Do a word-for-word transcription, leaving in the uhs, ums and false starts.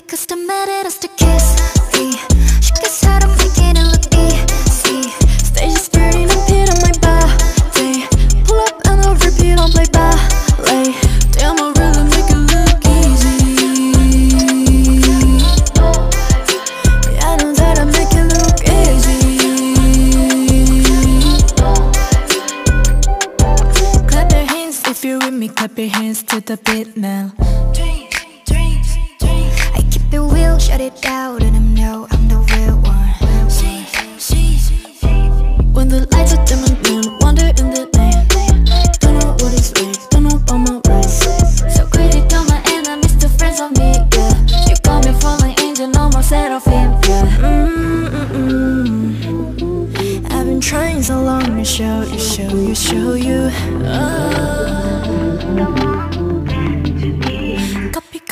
custom edit us to kiss me. She gets hot, I'm making it look easy. Stage is burning up here on my body. Pull up and I'll repeat on play ballet. Damn, I really make it look easy. Yeah, I know that I make it look easy. Clap your hands if you're with me, clap your hands to the beat now. I keep it real, shut it down.